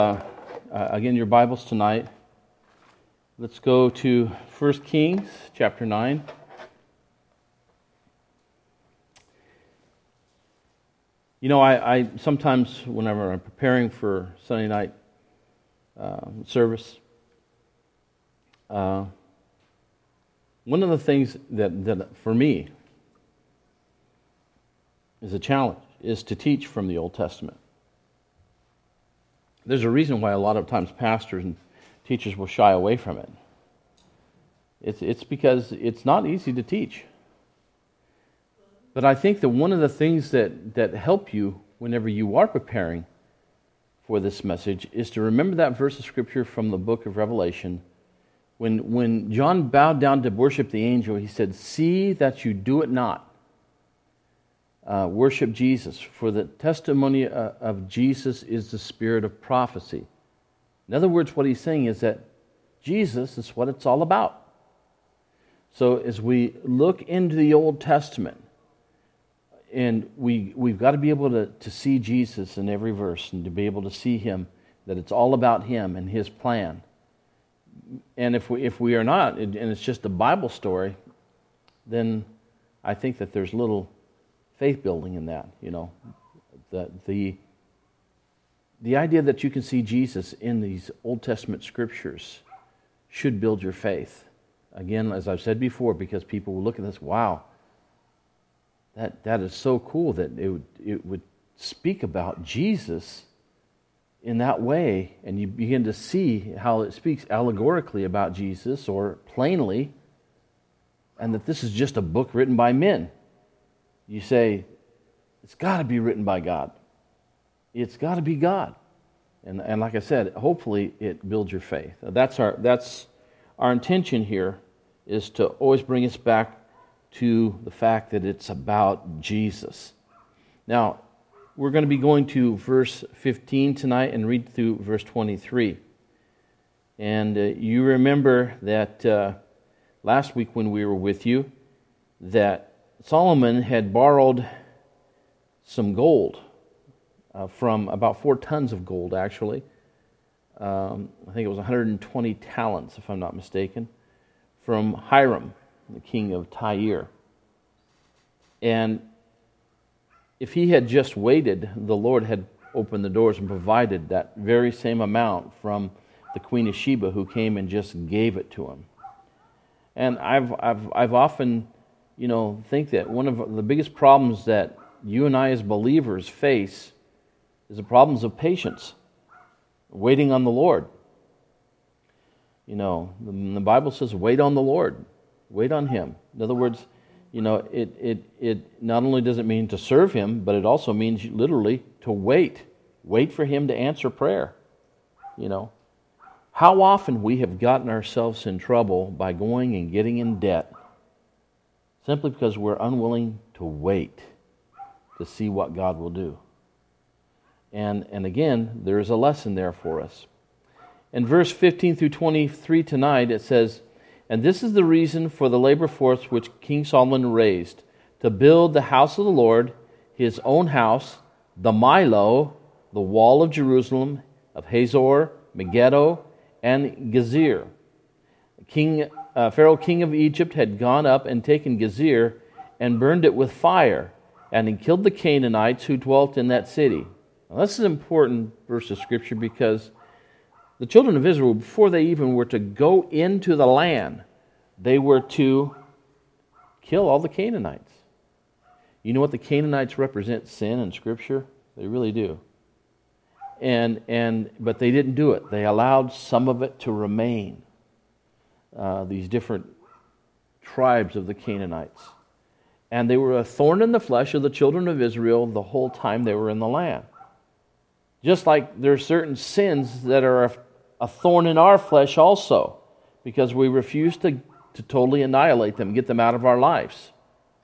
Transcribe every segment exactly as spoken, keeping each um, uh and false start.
Uh, uh, again, your Bibles tonight. Let's go to First Kings chapter nine. You know, I, I sometimes, whenever I'm preparing for Sunday night uh, service, uh, one of the things that, that for me is a challenge is to teach from the Old Testament. There's a reason why a lot of times pastors and teachers will shy away from it. It's it's because it's not easy to teach. But I think that one of the things that, that help you whenever you are preparing for this message is to remember that verse of Scripture from the book of Revelation. When, when John bowed down to worship the angel, he said, "See that you do it not. Uh, worship Jesus, for the testimony uh, of Jesus is the spirit of prophecy." In other words, what he's saying is that Jesus is what it's all about. So as we look into the Old Testament, and we, we've got to be able to, to see Jesus in every verse, and to be able to see Him, that it's all about Him and His plan. And if we, if we are not, and it's just a Bible story, then I think that there's little faith building in that, you know. The, the, the idea that you can see Jesus in these Old Testament scriptures should build your faith. Again, as I've said before, because people will look at this, wow, that, that is so cool that it would, it would speak about Jesus in that way, and you begin to see how it speaks allegorically about Jesus or plainly, and that this is just a book written by men. You say, it's got to be written by God. It's got to be God. And and like I said, hopefully it builds your faith. That's our that's our intention here, is to always bring us back to the fact that it's about Jesus. Now, we're going to be going to verse fifteen tonight and read through verse twenty-three. And uh, you remember that uh, last week when we were with you, that Solomon had borrowed some gold uh, from about four tons of gold, actually. Um, I think it was one hundred twenty talents, if I'm not mistaken, from Hiram, the king of Tyre. And if he had just waited, the Lord had opened the doors and provided that very same amount from the Queen of Sheba, who came and just gave it to him. And I've I've I've often you know, think that one of the biggest problems that you and I as believers face is the problems of patience, waiting on the Lord. You know, the, the Bible says, wait on the Lord, wait on Him. In other words, you know, it, it, it not only does it mean to serve Him, but it also means literally to wait. Wait for Him to answer prayer. You know, how often we have gotten ourselves in trouble by going and getting in debt simply because we're unwilling to wait to see what God will do. And and again, there is a lesson there for us. In verse fifteen through twenty-three tonight, it says, "And this is the reason for the labor force which King Solomon raised, to build the house of the Lord, his own house, the Milo, the wall of Jerusalem, of Hazor, Megiddo, and Gezer. King Uh, Pharaoh, king of Egypt, had gone up and taken Gezer and burned it with fire, and he killed the Canaanites who dwelt in that city." Now, this is an important verse of Scripture, because the children of Israel, before they even were to go into the land, they were to kill all the Canaanites. You know what the Canaanites represent? Sin in Scripture. They really do. And and but they didn't do it. They allowed some of it to remain. Uh, these different tribes of the Canaanites. And they were a thorn in the flesh of the children of Israel the whole time they were in the land. Just like there are certain sins that are a, a thorn in our flesh also, because we refuse to, to totally annihilate them, get them out of our lives.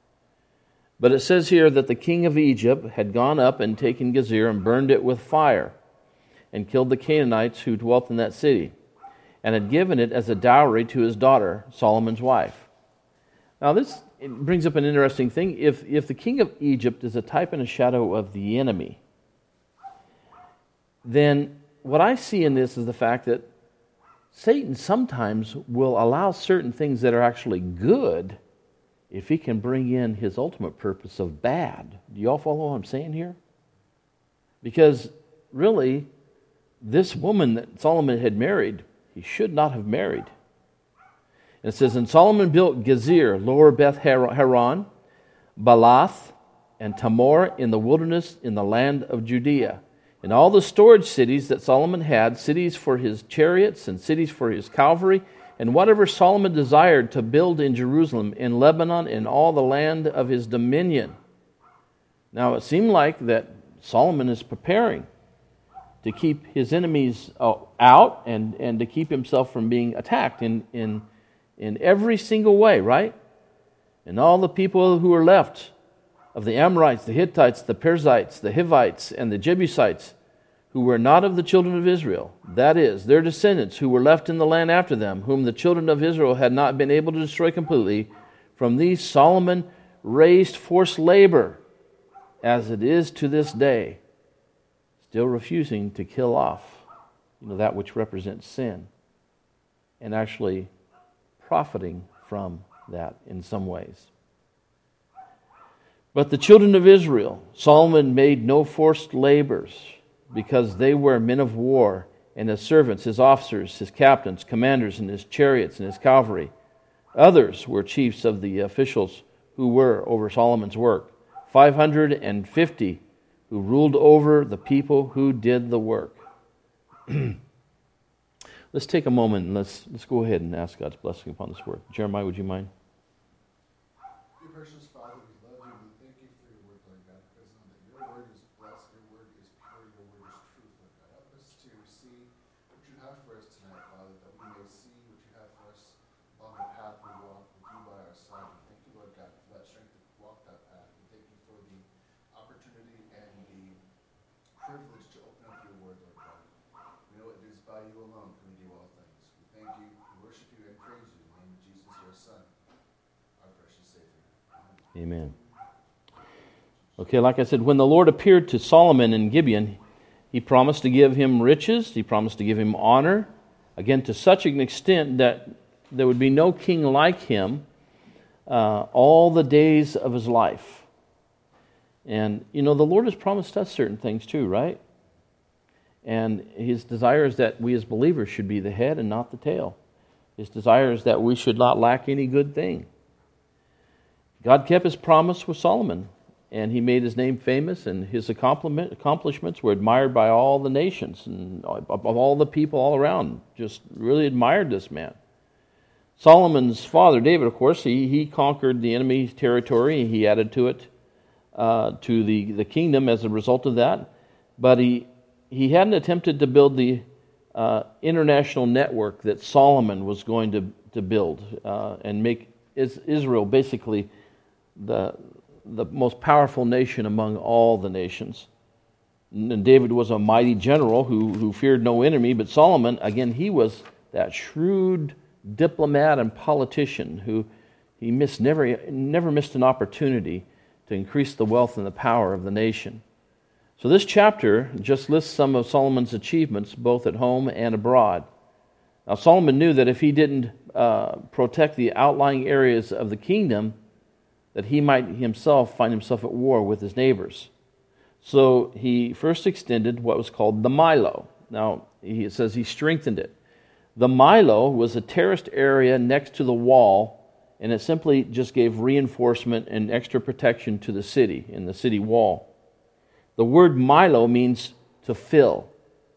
But it says here that the king of Egypt had gone up and taken Gezer and burned it with fire, and killed the Canaanites who dwelt in that city, and had given it as a dowry to his daughter, Solomon's wife. Now this brings up an interesting thing. If, if the king of Egypt is a type and a shadow of the enemy, then what I see in this is the fact that Satan sometimes will allow certain things that are actually good if he can bring in his ultimate purpose of bad. Do you all follow what I'm saying here? Because really, this woman that Solomon had married, he should not have married. And it says, and Solomon built Gezer, Lower Beth Haran, Balath, and Tamor in the wilderness in the land of Judea. And all the storage cities that Solomon had, cities for his chariots and cities for his cavalry, and whatever Solomon desired to build in Jerusalem, in Lebanon, in all the land of his dominion. Now it seemed like that Solomon is preparing to keep his enemies out and, and to keep himself from being attacked in, in, in every single way, right? And all the people who are left of the Amorites, the Hittites, the Perizzites, the Hivites, and the Jebusites, who were not of the children of Israel, that is, their descendants who were left in the land after them, whom the children of Israel had not been able to destroy completely, from these Solomon raised forced labor, as it is to this day, still refusing to kill off, you know, that which represents sin, and actually profiting from that in some ways. But the children of Israel, Solomon made no forced labors, because they were men of war, and his servants, his officers, his captains, commanders, and his chariots, and his cavalry. Others were chiefs of the officials who were over Solomon's work, five hundred fifty who ruled over the people who did the work. Let's take a moment and let's, let's go ahead and ask God's blessing upon this work. Jeremiah, would you mind? Dear precious Father, we love you. We thank you for your word, Lord God, because know that your word is blessed, your word is pure, your word is truth, Lord God. Help us to see what you have for us tonight, Father, that we may see what you have for us along the path we walk with you by our side. We thank you, Lord God, for that strength to walk that path. We thank you for the opportunity and the privilege to open up your word, Lord God. We know it is by you alone can we do all things. We thank you, we worship you, and praise you in the name of Jesus, your Son, our precious Savior. Amen. Okay, like I said, when the Lord appeared to Solomon in Gibeon, he promised to give him riches, he promised to give him honor, again, to such an extent that there would be no king like him uh, all the days of his life. And, you know, the Lord has promised us certain things too, right? And his desire is that we as believers should be the head and not the tail. His desire is that we should not lack any good thing. God kept his promise with Solomon, and he made his name famous, and his accomplishments were admired by all the nations, and of all the people all around just really admired this man. Solomon's father, David, of course, he, he conquered the enemy's territory, and he added to it, uh, to the, the kingdom as a result of that. But he, he hadn't attempted to build the uh, international network that Solomon was going to, to build uh, and make Israel basically the the most powerful nation among all the nations. And David was a mighty general who, who feared no enemy, but Solomon, again, he was that shrewd diplomat and politician who he missed never never missed an opportunity to increase the wealth and the power of the nation. So this chapter just lists some of Solomon's achievements, both at home and abroad. Now Solomon knew that if he didn't uh, protect the outlying areas of the kingdom, that he might himself find himself at war with his neighbors. So he first extended what was called the Milo. Now, he, it says he strengthened it. The Milo was a terraced area next to the wall, and it simply just gave reinforcement and extra protection to the city, in the city wall. The word Milo means to fill.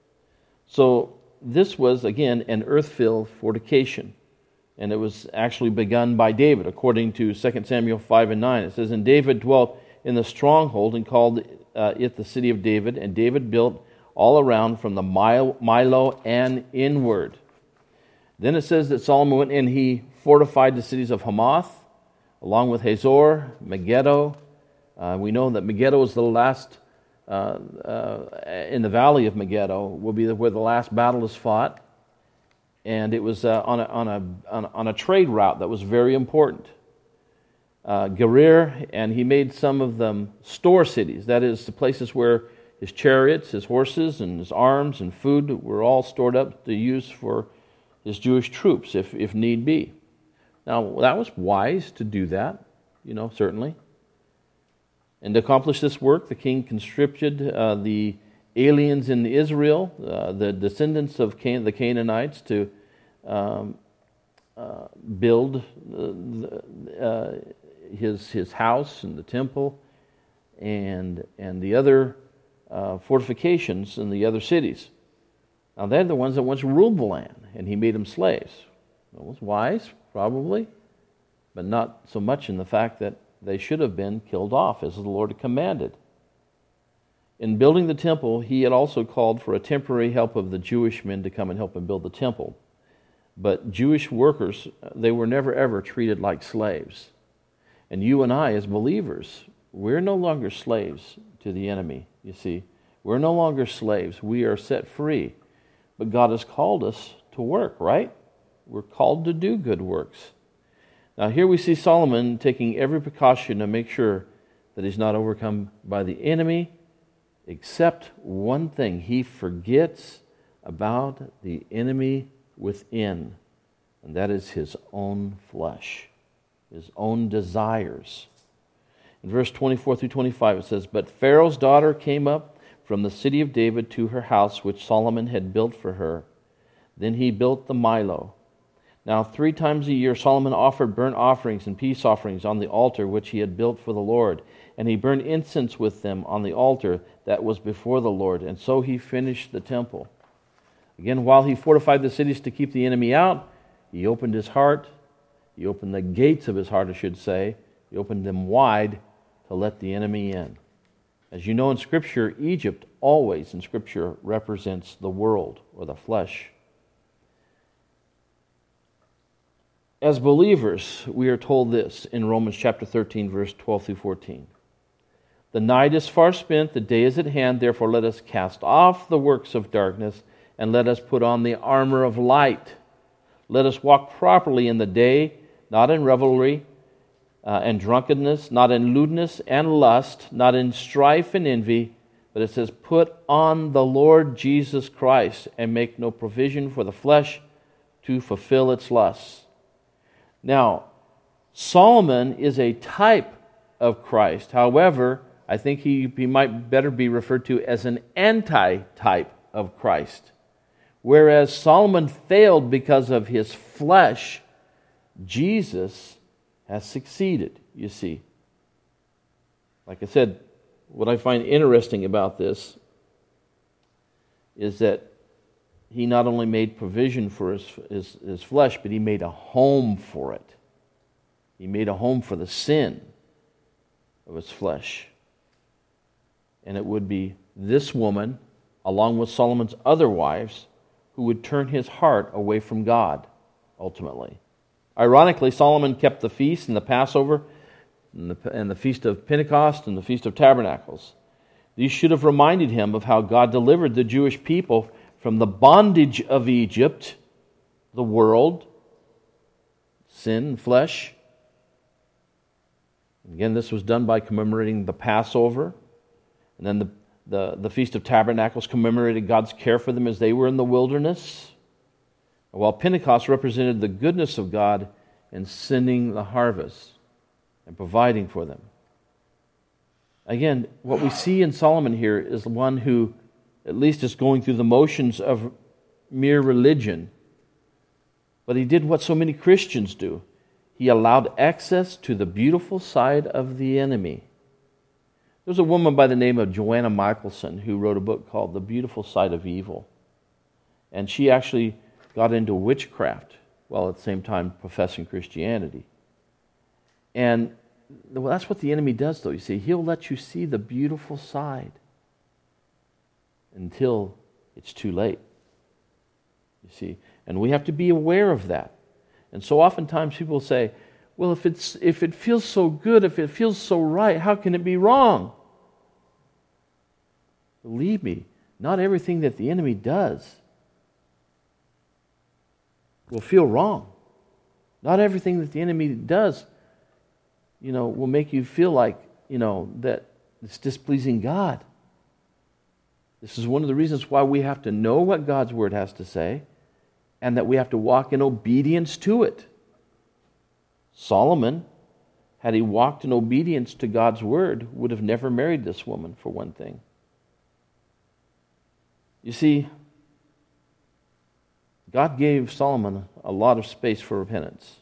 So this was, again, an earth-filled fortification. And it was actually begun by David, according to Second Samuel five and nine. It says, and David dwelt in the stronghold and called uh, it the city of David. And David built all around from the Milo and inward. Then it says that Solomon went and he fortified the cities of Hamath, along with Hazor, Megiddo. Uh, we know that Megiddo is the last, uh, uh, in the valley of Megiddo, will be where the last battle is fought. And it was uh, on, a, on, a, on, a, on a trade route that was very important. Uh, Gerar, and he made some of them store cities. That is, the places where his chariots, his horses, and his arms and food were all stored up to use for his Jewish troops if, if need be. Now, that was wise to do that, you know, certainly. And to accomplish this work, the king conscripted uh, the aliens in Israel, uh, the descendants of Can- the Canaanites, to um, uh, build uh, uh, his his house and the temple and and the other uh, fortifications in the other cities. Now they're the ones that once ruled the land, and he made them slaves. It was wise, probably, but not so much in the fact that they should have been killed off as the Lord had commanded. In building the temple, he had also called for a temporary help of the Jewish men to come and help him build the temple. But Jewish workers, they were never ever treated like slaves. And you and I, as believers, we're no longer slaves to the enemy, you see. We're no longer slaves. We are set free. But God has called us to work, right? We're called to do good works. Now here we see Solomon taking every precaution to make sure that he's not overcome by the enemy, except one thing. He forgets about the enemy within, and that is his own flesh, his own desires. In verse twenty-four through twenty-five it says, "But Pharaoh's daughter came up from the city of David to her house, which Solomon had built for her. Then he built the Milo. Now three times a year Solomon offered burnt offerings and peace offerings on the altar which he had built for the Lord, and he burned incense with them on the altar that was before the Lord, and so he finished the temple." Again, while he fortified the cities to keep the enemy out, he opened his heart, he opened the gates of his heart, I should say, he opened them wide to let the enemy in. As you know in Scripture, Egypt always in Scripture represents the world or the flesh. As believers, we are told this in Romans chapter thirteen, verse twelve through fourteen. "The night is far spent, the day is at hand, therefore let us cast off the works of darkness, and let us put on the armor of light. Let us walk properly in the day, not in revelry uh, and drunkenness, not in lewdness and lust, not in strife and envy." But it says, "Put on the Lord Jesus Christ, and make no provision for the flesh to fulfill its lusts." Now, Solomon is a type of Christ. However, I think he, he might better be referred to as an anti-type of Christ. Whereas Solomon failed because of his flesh, Jesus has succeeded, you see. Like I said, what I find interesting about this is that he not only made provision for his, his, his flesh, but he made a home for it. He made a home for the sin of his flesh. And it would be this woman, along with Solomon's other wives, who would turn his heart away from God, ultimately. Ironically, Solomon kept the feast and the Passover and the, and the Feast of Pentecost and the Feast of Tabernacles. These should have reminded him of how God delivered the Jewish people from the bondage of Egypt, the world, sin and flesh. Again, this was done by commemorating the Passover. And then the, the, the Feast of Tabernacles commemorated God's care for them as they were in the wilderness. While Pentecost represented the goodness of God in sending the harvest and providing for them. Again, what we see in Solomon here is one who at least is going through the motions of mere religion. But he did what so many Christians do. He allowed access to the beautiful side of the enemy. There's a woman by the name of Joanna Michelson who wrote a book called The Beautiful Side of Evil. And she actually got into witchcraft while at the same time professing Christianity. And well, that's what the enemy does, though. You see, he'll let you see the beautiful side until it's too late. You see, and we have to be aware of that. And so oftentimes people say, well, if it's if it feels so good, if it feels so right, how can it be wrong? Believe me, not everything that the enemy does will feel wrong. Not everything that the enemy does, you know, will make you feel like, you know, that it's displeasing God. This is one of the reasons why we have to know what God's Word has to say, and that we have to walk in obedience to it. Solomon, had he walked in obedience to God's Word, would have never married this woman, for one thing. You see, God gave Solomon a lot of space for repentance.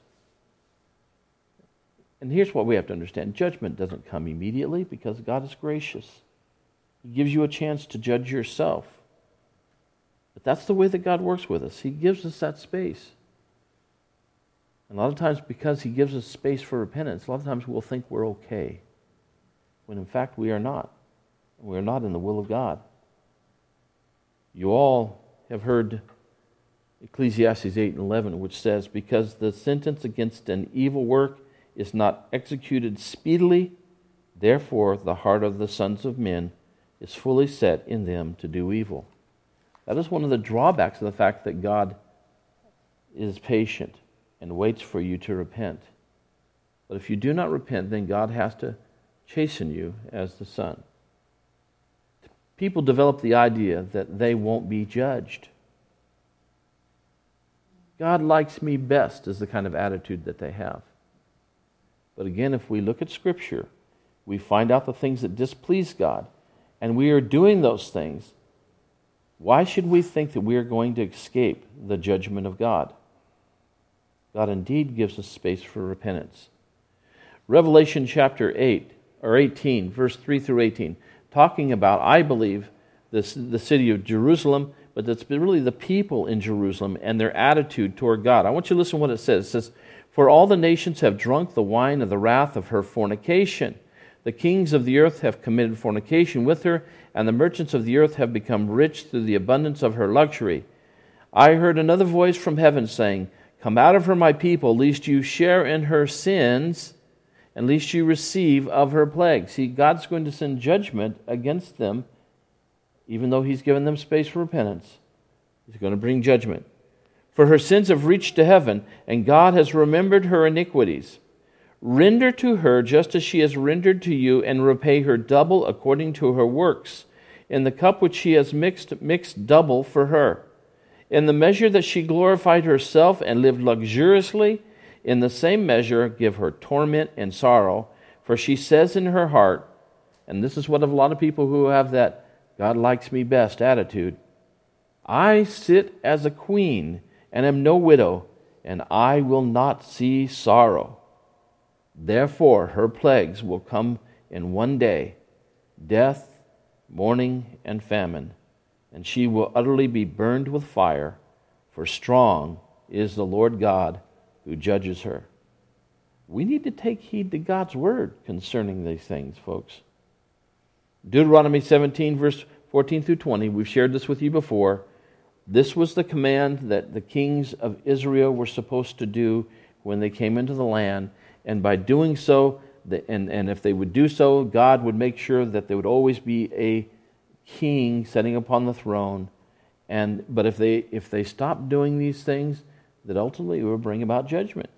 And here's what we have to understand. Judgment doesn't come immediately because God is gracious. He gives you a chance to judge yourself. But that's the way that God works with us. He gives us that space. And a lot of times, because He gives us space for repentance, a lot of times we'll think we're okay, when in fact we are not. We are not in the will of God. You all have heard Ecclesiastes eight and eleven, which says, because the sentence against an evil work is not executed speedily, therefore the heart of the sons of men is fully set in them to do evil. That is one of the drawbacks of the fact that God is patient and waits for you to repent. But if you do not repent, then God has to chasten you as the son. People develop the idea that they won't be judged. God likes me best is the kind of attitude that they have. But again, if we look at Scripture, we find out the things that displease God, and we are doing those things. Why should we think that we are going to escape the judgment of God? God indeed gives us space for repentance. Revelation chapter eight, or eighteen, verse three through eighteen, talking about, I believe, this, the city of Jerusalem, but that's really the people in Jerusalem and their attitude toward God. I want you to listen to what it says. It says, for all the nations have drunk the wine of the wrath of her fornication. The kings of the earth have committed fornication with her, and the merchants of the earth have become rich through the abundance of her luxury. I heard another voice from heaven saying, come out of her, my people, lest you share in her sins, and lest you receive of her plagues. See, God's going to send judgment against them, even though He's given them space for repentance. He's going to bring judgment. For her sins have reached to heaven, and God has remembered her iniquities. Render to her just as she has rendered to you, and repay her double according to her works. In the cup which she has mixed, mixed double for her. In the measure that she glorified herself and lived luxuriously, in the same measure give her torment and sorrow. For she says in her heart, and this is what a lot of people who have that God likes me best attitude, I sit as a queen and am no widow, and I will not see sorrow. Therefore her plagues will come in one day, death, mourning, and famine, and she will utterly be burned with fire, for strong is the Lord God who judges her. We need to take heed to God's word concerning these things, folks. Deuteronomy seventeen, verse fourteen through twenty, we've shared this with you before. This was the command that the kings of Israel were supposed to do when they came into the land. And by doing so, and, and if they would do so, God would make sure that there would always be a king sitting upon the throne. And but if they if they stopped doing these things, that ultimately it would bring about judgment.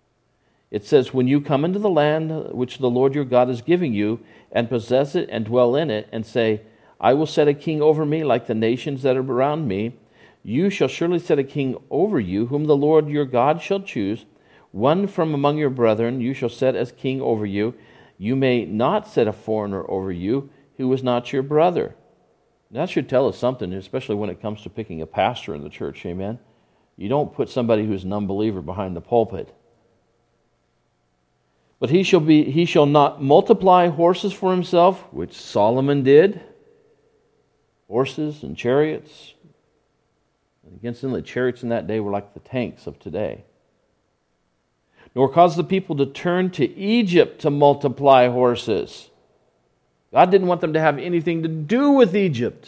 It says, when you come into the land which the Lord your God is giving you, and possess it and dwell in it, and say, I will set a king over me like the nations that are around me, you shall surely set a king over you, whom the Lord your God shall choose. One from among your brethren you shall set as king over you. You may not set a foreigner over you who is not your brother. Now, that should tell us something, especially when it comes to picking a pastor in the church, amen? You don't put somebody who's an unbeliever behind the pulpit. But he shall be he shall not multiply horses for himself, which Solomon did. Horses and chariots. And against them, the chariots in that day were like the tanks of today. Nor cause the people to turn to Egypt to multiply horses. God didn't want them to have anything to do with Egypt.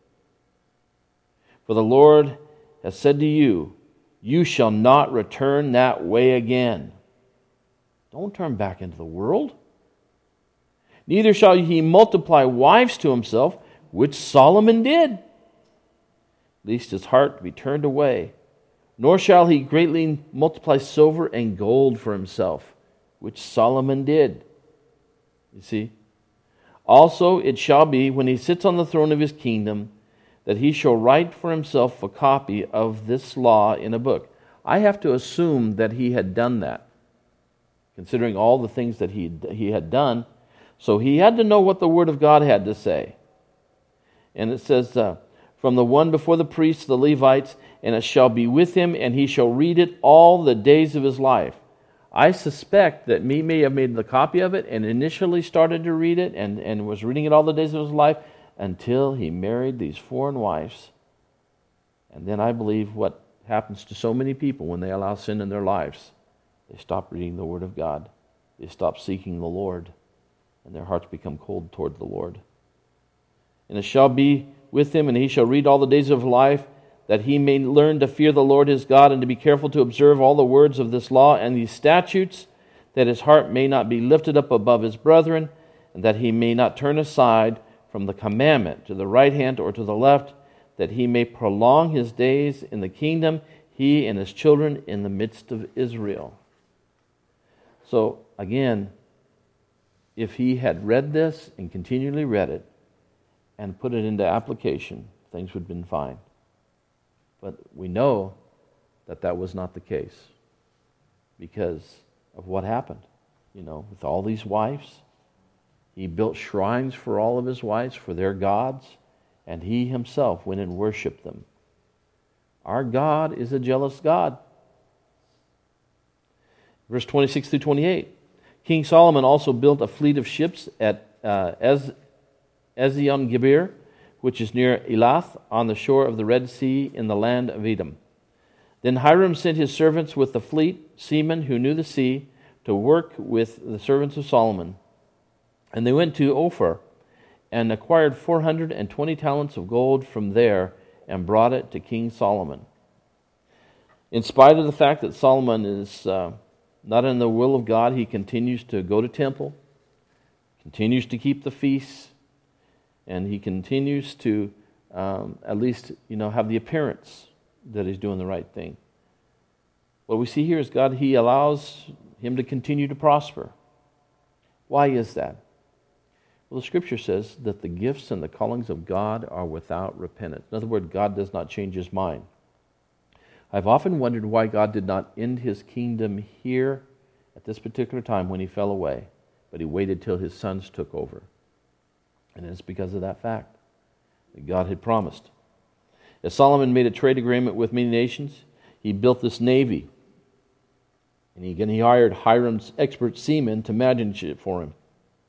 For the Lord has said to you, you shall not return that way again. Don't turn back into the world. Neither shall he multiply wives to himself, which Solomon did, lest his heart be turned away. Nor shall he greatly multiply silver and gold for himself, which Solomon did. You see? Also it shall be, when he sits on the throne of his kingdom, that he shall write for himself a copy of this law in a book. I have to assume that he had done that, considering all the things that he, he had done. So he had to know what the Word of God had to say. And it says, uh, from the one before the priests, the Levites, and it shall be with him, and he shall read it all the days of his life. I suspect that he may have made the copy of it and initially started to read it and, and was reading it all the days of his life until he married these foreign wives. And then I believe what happens to so many people when they allow sin in their lives, they stop reading the Word of God. They stop seeking the Lord, and their hearts become cold toward the Lord. And it shall be with him, and he shall read all the days of life, that he may learn to fear the Lord his God, and to be careful to observe all the words of this law and these statutes, that his heart may not be lifted up above his brethren, and that he may not turn aside from the commandment to the right hand or to the left, that he may prolong his days in the kingdom, he and his children in the midst of Israel. So, again, if he had read this and continually read it and put it into application, things would have been fine. But we know that that was not the case because of what happened. You know, with all these wives, he built shrines for all of his wives, for their gods, and he himself went and worshiped them. Our God is a jealous God. Verse twenty-six through twenty-eight. King Solomon also built a fleet of ships at uh, Ez- Ezion-Geber, which is near Elath, on the shore of the Red Sea in the land of Edom. Then Hiram sent his servants with the fleet, seamen who knew the sea, to work with the servants of Solomon. And they went to Ophir and acquired four hundred twenty talents of gold from there and brought it to King Solomon. In spite of the fact that Solomon is uh, not in the will of God, he continues to go to temple, continues to keep the feasts, and he continues to um, at least, you know, have the appearance that he's doing the right thing. What we see here is God, he allows him to continue to prosper. Why is that? Well, the Scripture says that the gifts and the callings of God are without repentance. In other words, God does not change his mind. I've often wondered why God did not end his kingdom here at this particular time when he fell away, but he waited till his sons took over. And it's because of that fact that God had promised. As Solomon made a trade agreement with many nations, he built this navy. And he, again, he hired Hiram's expert seamen to manage it for him.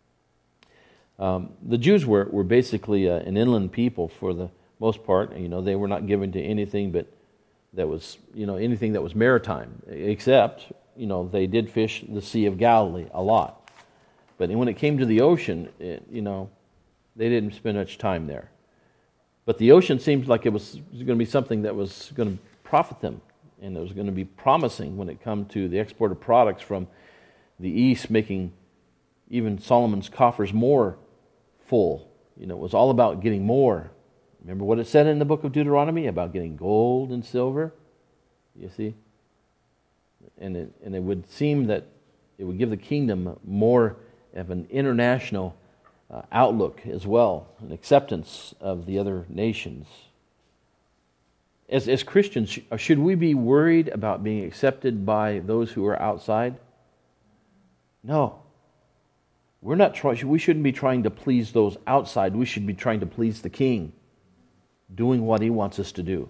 Um, the Jews were, were basically uh, an inland people for the most part. You know, they were not given to anything but that was, you know, anything that was maritime, except, you know, they did fish the Sea of Galilee a lot. But when it came to the ocean, it, you know, they didn't spend much time there. But the ocean seemed like it was going to be something that was going to profit them, and it was going to be promising when it come to the export of products from the east, making even Solomon's coffers more full. You know, it was all about getting more. Remember what it said in the book of Deuteronomy about getting gold and silver? You see? And it, and it would seem that it would give the kingdom more of an international uh, outlook as well, an acceptance of the other nations. As, as Christians, should we be worried about being accepted by those who are outside? No. We're not trying, we shouldn't be trying to please those outside. We should be trying to please the King, doing what he wants us to do.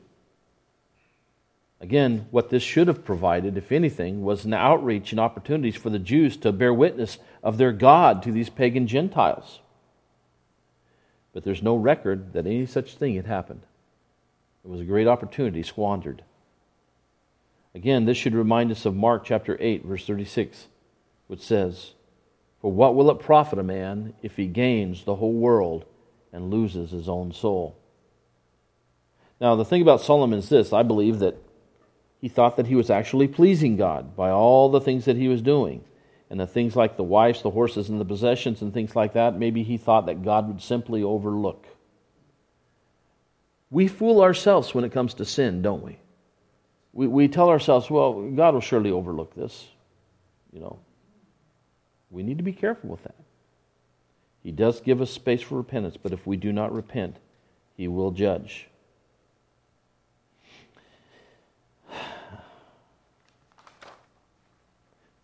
Again, what this should have provided, if anything, was an outreach and opportunities for the Jews to bear witness of their God to these pagan Gentiles. But there's no record that any such thing had happened. It was a great opportunity squandered. Again, this should remind us of Mark chapter eight, verse thirty-six, which says, "For what will it profit a man if he gains the whole world and loses his own soul?" Now, the thing about Solomon is this. I believe that he thought that he was actually pleasing God by all the things that he was doing. And the things like the wives, the horses, and the possessions and things like that, maybe he thought that God would simply overlook. We fool ourselves when it comes to sin, don't we? We, we tell ourselves, well, God will surely overlook this. You know, we need to be careful with that. He does give us space for repentance, but if we do not repent, he will judge.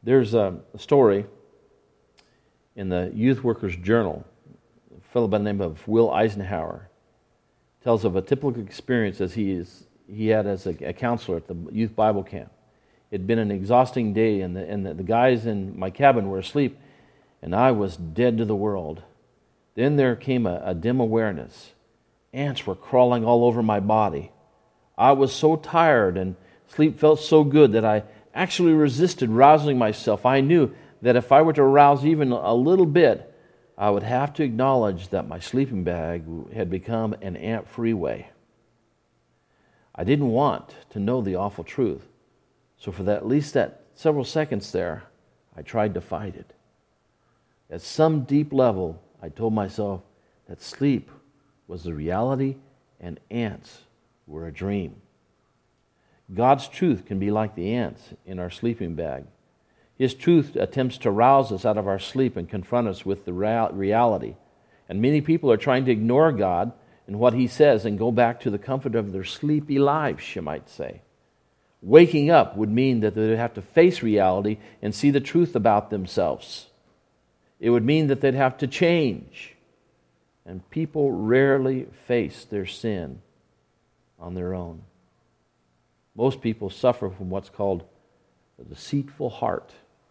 There's a story in the Youth Workers Journal. A fellow by the name of Will Eisenhower tells of a typical experience as he is he had as a, a counselor at the youth Bible camp. It had been an exhausting day, and the, and the, the guys in my cabin were asleep, and I was dead to the world. Then there came a, a dim awareness. Ants were crawling all over my body. I was so tired, and sleep felt so good that I actually resisted rousing myself. I knew that if I were to arouse even a little bit, I would have to acknowledge that my sleeping bag had become an ant freeway. I didn't want to know the awful truth, so for that, at least that several seconds there, I tried to fight it. At some deep level, I told myself that sleep was the reality and ants were a dream. God's truth can be like the ants in our sleeping bag. His truth attempts to rouse us out of our sleep and confront us with the reality. And many people are trying to ignore God and what He says and go back to the comfort of their sleepy lives, you might say. Waking up would mean that they would have to face reality and see the truth about themselves. It would mean that they'd have to change. And people rarely face their sin on their own. Most people suffer from what's called a deceitful heart.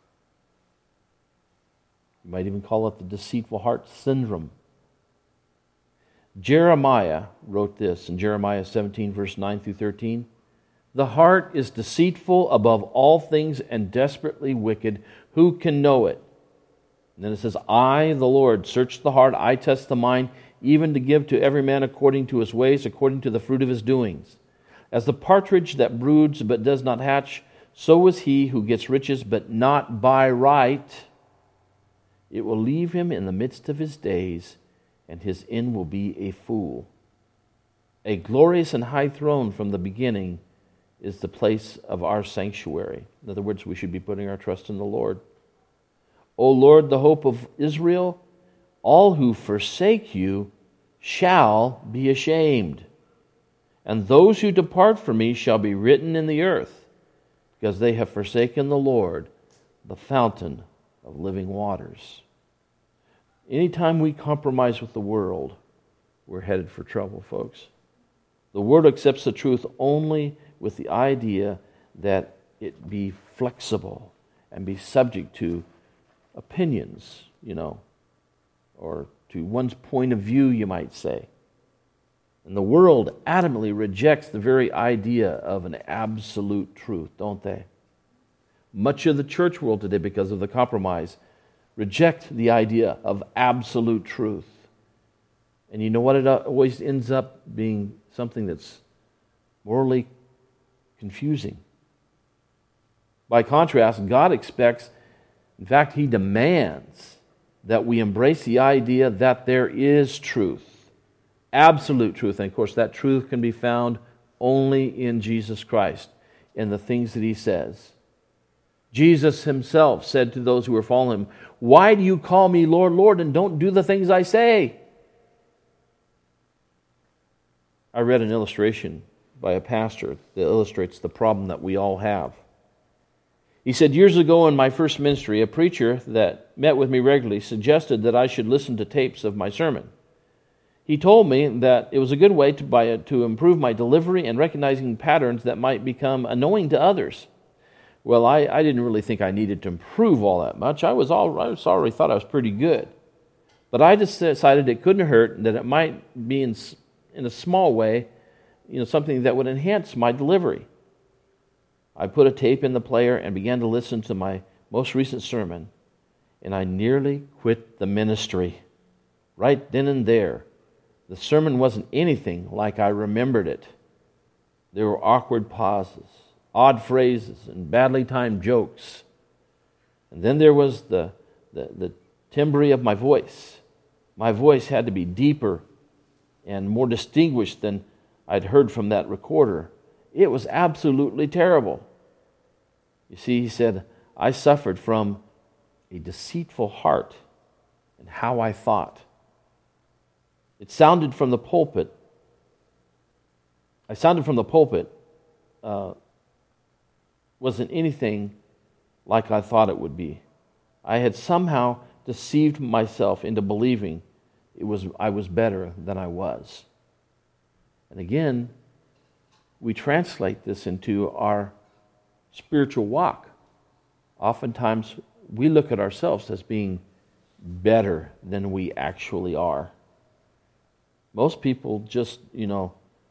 You might even call it the deceitful heart syndrome. Jeremiah wrote this in Jeremiah seventeen, verse nine through thirteen. The heart is deceitful above all things and desperately wicked. Who can know it? And then it says, I, the Lord, search the heart, I test the mind, even to give to every man according to his ways, according to the fruit of his doings. As the partridge that broods but does not hatch, so is he who gets riches but not by right. It will leave him in the midst of his days, and his end will be a fool. A glorious and high throne from the beginning is the place of our sanctuary. In other words, we should be putting our trust in the Lord. O Lord, the hope of Israel, all who forsake you shall be ashamed. And those who depart from me shall be written in the earth, because they have forsaken the Lord, the fountain of living waters. Anytime we compromise with the world, we're headed for trouble, folks. The world accepts the truth only with the idea that it be flexible and be subject to opinions, you know, or to one's point of view, you might say. And the world adamantly rejects the very idea of an absolute truth, don't they? Much of the church world today, because of the compromise, reject the idea of absolute truth. And you know what? It always ends up being something that's morally confusing. By contrast, God expects, in fact, He demands that we embrace the idea that there is truth. Absolute truth. And of course, that truth can be found only in Jesus Christ and the things that He says. Jesus Himself said to those who were following Him, why do you call me Lord, Lord, and don't do the things I say? I read an illustration by a pastor that illustrates the problem that we all have. He said, years ago in my first ministry, a preacher that met with me regularly suggested that I should listen to tapes of my sermon. He told me that it was a good way to, by, to improve my delivery and recognizing patterns that might become annoying to others. Well, I, I didn't really think I needed to improve all that much. I was, all, I was already thought I was pretty good. But I just decided it couldn't hurt, that it might be in, in a small way, you know, something that would enhance my delivery. I put a tape in the player and began to listen to my most recent sermon, and I nearly quit the ministry. Right then and there. The sermon wasn't anything like I remembered it. There were awkward pauses, odd phrases, and badly timed jokes. And then there was the, the, the timbre of my voice. My voice had to be deeper and more distinguished than I'd heard from that recorder. It was absolutely terrible. You see, he said, I suffered from a deceitful heart and how I thought. It sounded from the pulpit. I sounded from the pulpit uh, wasn't anything like I thought it would be. I had somehow deceived myself into believing it was I was better than I was. And again, we translate this into our spiritual walk. Oftentimes, we look at ourselves as being better than we actually are. Most people just, you know,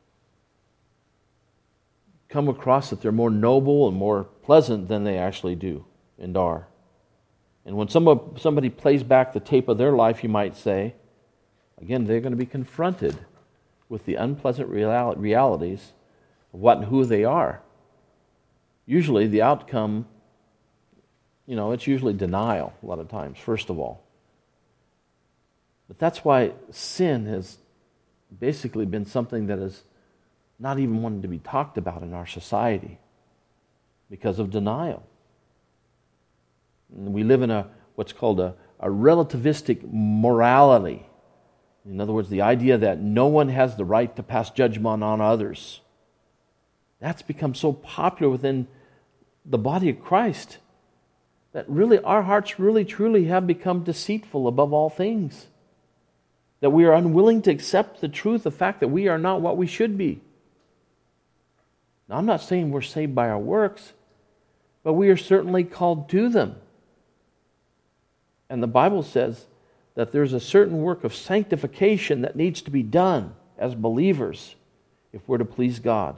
come across that they're more noble and more pleasant than they actually do and are. And when somebody, somebody plays back the tape of their life, you might say, again, they're going to be confronted with the unpleasant real- realities of what and who they are. Usually the outcome, you know, it's usually denial a lot of times, first of all. But that's why sin has basically been something that is not even wanting to be talked about in our society because of denial. And we live in a what's called a, a relativistic morality. In other words, the idea that no one has the right to pass judgment on others. That's become so popular within the body of Christ that really our hearts really truly have become deceitful above all things. That we are unwilling to accept the truth, the fact that we are not what we should be. Now, I'm not saying we're saved by our works, but we are certainly called to them. And the Bible says that there's a certain work of sanctification that needs to be done as believers if we're to please God.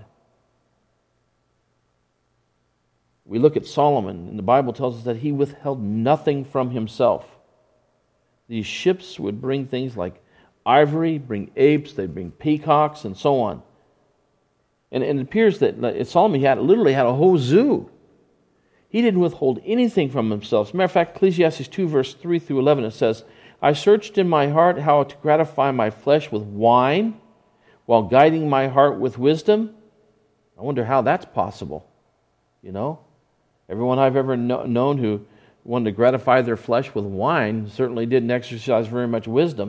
We look at Solomon, and the Bible tells us that he withheld nothing from himself. These ships would bring things like ivory, bring apes, they'd bring peacocks, and so on. And, and it appears that Solomon had literally had a whole zoo. He didn't withhold anything from himself. As a matter of fact, Ecclesiastes two, verse three through eleven, it says, I searched in my heart how to gratify my flesh with wine, while guiding my heart with wisdom. I wonder how that's possible. You know? Everyone I've ever kno- known who wanted to gratify their flesh with wine certainly didn't exercise very much wisdom.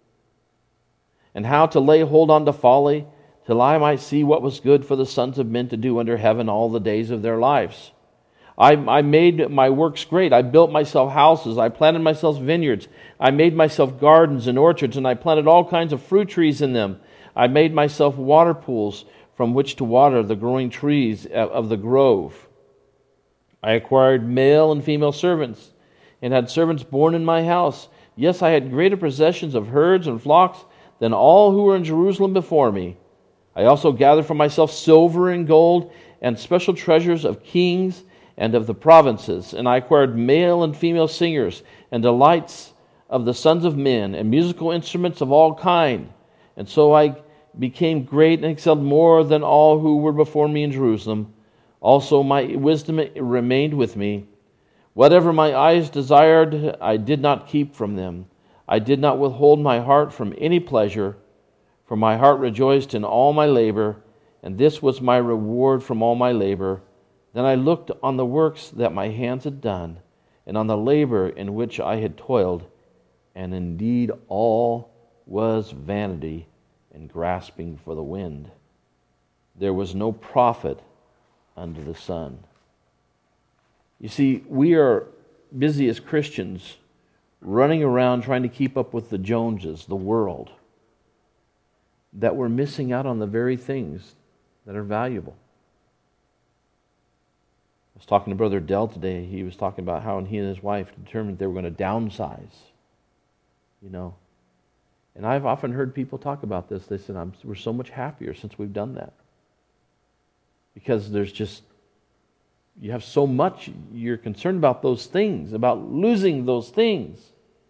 And how to lay hold on to folly, till I might see what was good for the sons of men to do under heaven all the days of their lives. I, I made my works great. I built myself houses. I planted myself vineyards. I made myself gardens and orchards, and I planted all kinds of fruit trees in them. I made myself water pools from which to water the growing trees of the grove. I acquired male and female servants, and had servants born in my house. Yes, I had greater possessions of herds and flocks than all who were in Jerusalem before me. I also gathered for myself silver and gold, and special treasures of kings and of the provinces. And I acquired male and female singers, and delights of the sons of men, and musical instruments of all kind. And so I became great and excelled more than all who were before me in Jerusalem. Also my wisdom remained with me. Whatever my eyes desired, I did not keep from them. I did not withhold my heart from any pleasure, for my heart rejoiced in all my labor, and this was my reward from all my labor. Then I looked on the works that my hands had done, and on the labor in which I had toiled, and indeed all was vanity and grasping for the wind. There was no profit under the sun. You see, we are busy as Christians running around trying to keep up with the Joneses, the world, that we're missing out on the very things that are valuable. I was talking to Brother Dell today. He was talking about how he and his wife determined they were going to downsize, you know. And I've often heard people talk about this. They said, I'm, we're so much happier since we've done that. Because there's just, you have so much, you're concerned about those things, about losing those things.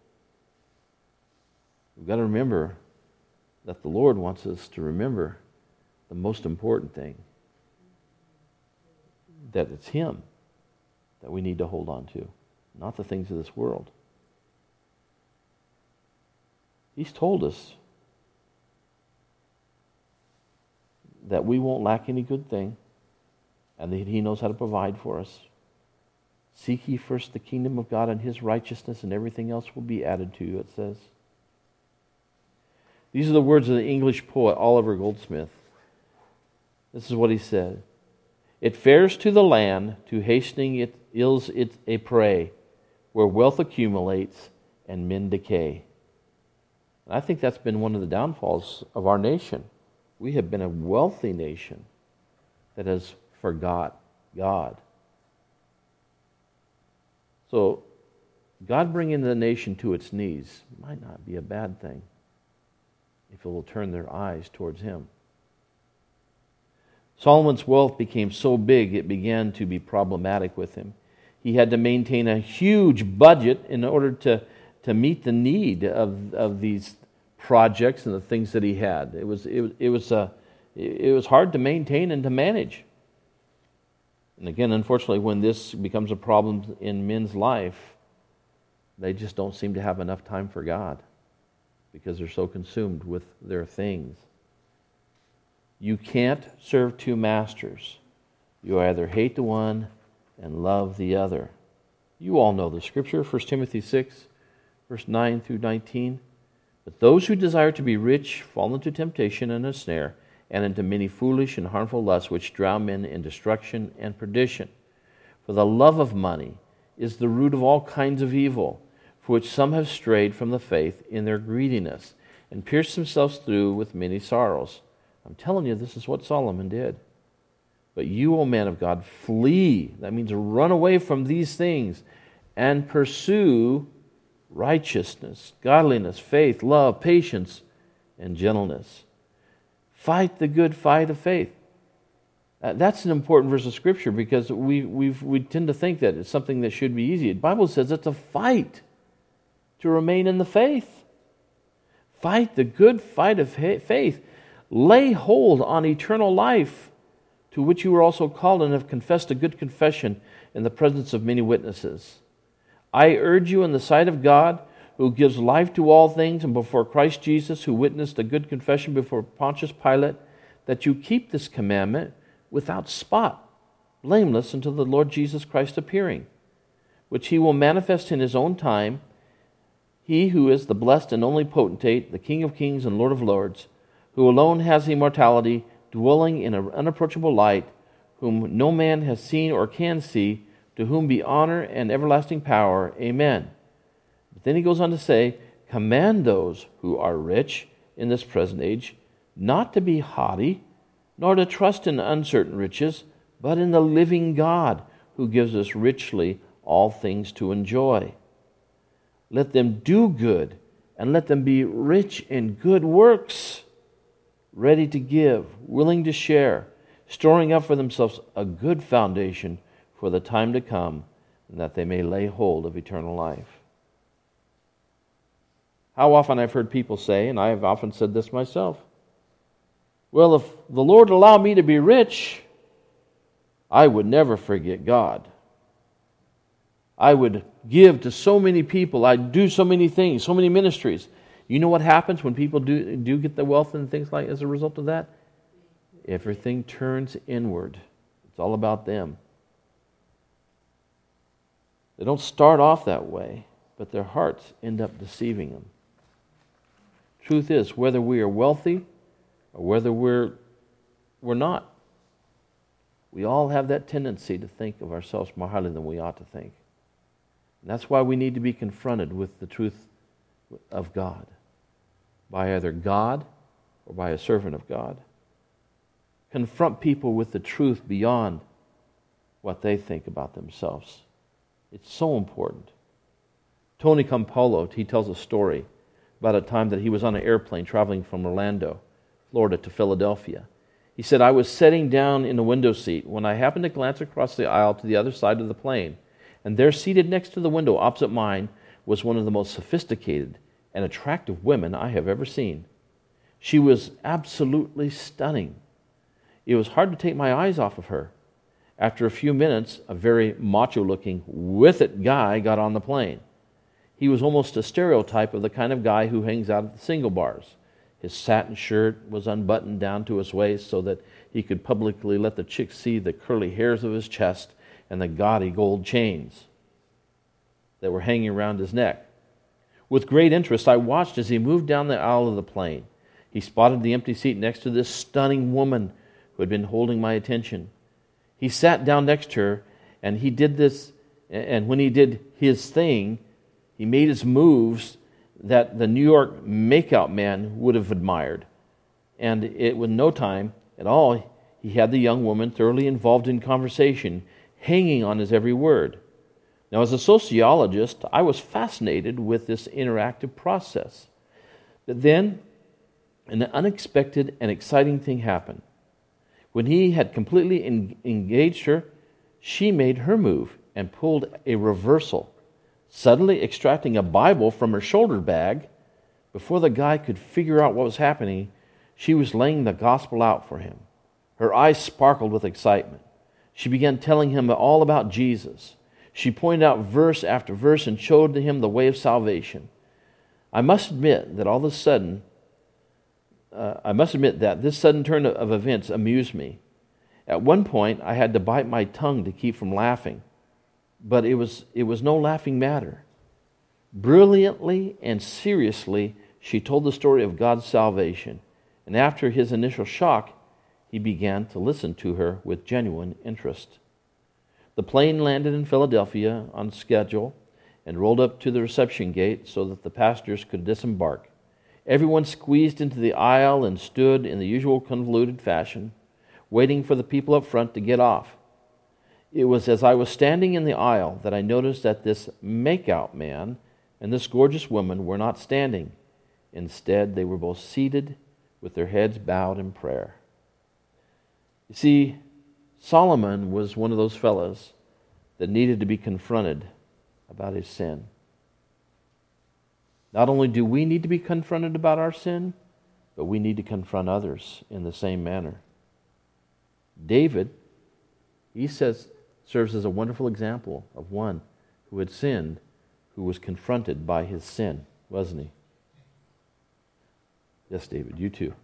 We've got to remember that the Lord wants us to remember the most important thing. That it's Him that we need to hold on to, not the things of this world. He's told us that we won't lack any good thing, and that He knows how to provide for us. Seek ye first the kingdom of God and His righteousness, and everything else will be added to you, it says. These are the words of the English poet Oliver Goldsmith. This is what he said. It fares to the land, to hastening it is it a prey, where wealth accumulates and men decay. And I think that's been one of the downfalls of our nation. We have been a wealthy nation that has forgot God. So, God bringing the nation to its knees might not be a bad thing if it will turn their eyes towards Him. Solomon's wealth became so big it began to be problematic with him. He had to maintain a huge budget in order to, to meet the need of, of these projects and the things that he had. It was it, it was uh, it was hard to maintain and to manage. And again, unfortunately, when this becomes a problem in men's life, they just don't seem to have enough time for God because they're so consumed with their things. You can't serve two masters. You either hate the one and love the other. You all know the scripture, First Timothy six, verse nine through nineteen. But those who desire to be rich fall into temptation and a snare, and into many foolish and harmful lusts which drown men in destruction and perdition. For the love of money is the root of all kinds of evil, for which some have strayed from the faith in their greediness, and pierced themselves through with many sorrows. I'm telling you, this is what Solomon did. But you, O man of God, flee. That means run away from these things and pursue righteousness, godliness, faith, love, patience, and gentleness. Fight the good fight of faith. Uh, that's an important verse of Scripture because we we've, we tend to think that it's something that should be easy. The Bible says it's a fight to remain in the faith. Fight the good fight of faith. Lay hold on eternal life, to which you were also called and have confessed a good confession in the presence of many witnesses. I urge you in the sight of God, who gives life to all things, and before Christ Jesus, who witnessed a good confession before Pontius Pilate, that you keep this commandment without spot, blameless until the Lord Jesus Christ appearing, which He will manifest in His own time, He who is the blessed and only potentate, the King of kings and Lord of lords, who alone has immortality, dwelling in an unapproachable light, whom no man has seen or can see, to whom be honor and everlasting power. Amen. But then he goes on to say, command those who are rich in this present age not to be haughty, nor to trust in uncertain riches, but in the living God, who gives us richly all things to enjoy. Let them do good, and let them be rich in good works, ready to give, willing to share, storing up for themselves a good foundation for the time to come, and that they may lay hold of eternal life. How often I've heard people say, and I have often said this myself, well, if the Lord allowed me to be rich, I would never forget God. I would give to so many people. I'd do so many things, so many ministries. You know what happens when people do, do get the wealth and things like as a result of that? Everything turns inward. It's all about them. They don't start off that way, but their hearts end up deceiving them. Truth is, whether we are wealthy or whether we're, we're not, we all have that tendency to think of ourselves more highly than we ought to think. And that's why we need to be confronted with the truth of God, by either God or by a servant of God. Confront people with the truth beyond what they think about themselves. It's so important. Tony Campolo, he tells a story about a time that he was on an airplane traveling from Orlando, Florida to Philadelphia. He said, I was sitting down in the window seat when I happened to glance across the aisle to the other side of the plane, and there seated next to the window opposite mine was one of the most sophisticated and attractive women I have ever seen. She was absolutely stunning. It was hard to take my eyes off of her. After a few minutes, a very macho-looking, with-it guy got on the plane. He was almost a stereotype of the kind of guy who hangs out at the single bars. His satin shirt was unbuttoned down to his waist so that he could publicly let the chicks see the curly hairs of his chest and the gaudy gold chains that were hanging around his neck. With great interest, I watched as he moved down the aisle of the plane. He spotted the empty seat next to this stunning woman who had been holding my attention. He sat down next to her, and he did this And when he did his thing, he made his moves that the New York makeout man would have admired. And it was no time at all, he had the young woman thoroughly involved in conversation, hanging on his every word. Now, as a sociologist, I was fascinated with this interactive process. But then, an unexpected and exciting thing happened. When he had completely en- engaged her, she made her move and pulled a reversal, suddenly extracting a Bible from her shoulder bag. Before the guy could figure out what was happening, she was laying the gospel out for him. Her eyes sparkled with excitement. She began telling him all about Jesus. She pointed out verse after verse and showed him the way of salvation. I must admit that all of a sudden, uh, I must admit that this sudden turn of, of events amused me. At one point, I had to bite my tongue to keep from laughing, but it was it was no laughing matter. Brilliantly and seriously, she told the story of God's salvation, and after his initial shock, he began to listen to her with genuine interest. The plane landed in Philadelphia on schedule and rolled up to the reception gate so that the passengers could disembark. Everyone squeezed into the aisle and stood in the usual convoluted fashion, waiting for the people up front to get off. It was as I was standing in the aisle that I noticed that this makeout man and this gorgeous woman were not standing. Instead, they were both seated with their heads bowed in prayer. You see, Solomon was one of those fellows that needed to be confronted about his sin. Not only do we need to be confronted about our sin, but we need to confront others in the same manner. David, he says, serves as a wonderful example of one who had sinned, who was confronted by his sin, wasn't he? Yes, David, you too.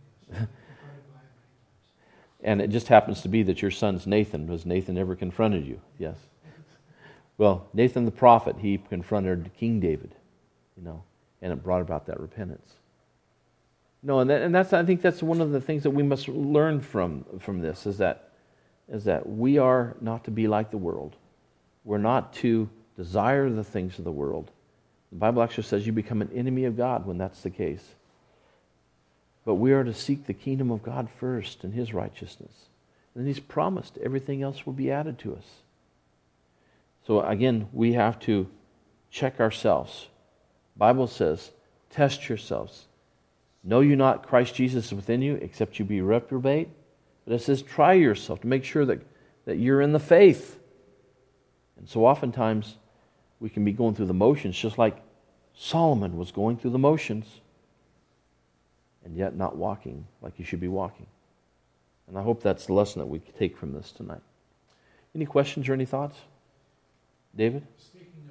And it just happens to be that your son's Nathan. Was Nathan ever confronted you? Yes. Well, Nathan the prophet, he confronted King David, you know, and it brought about that repentance. No, and that, and that's I think that's one of the things that we must learn from from this is that is that we are not to be like the world. We're not to desire the things of the world. The Bible actually says you become an enemy of God when that's the case. But we are to seek the kingdom of God first and his righteousness. And he's promised everything else will be added to us. So again, we have to check ourselves. The Bible says, test yourselves. Know you not Christ Jesus is within you, except you be reprobate. But it says, try yourself to make sure that, that you're in the faith. And so oftentimes, we can be going through the motions, just like Solomon was going through the motions, and yet not walking like you should be walking. And I hope that's the lesson that we take from this tonight. Any questions or any thoughts? David? Steve,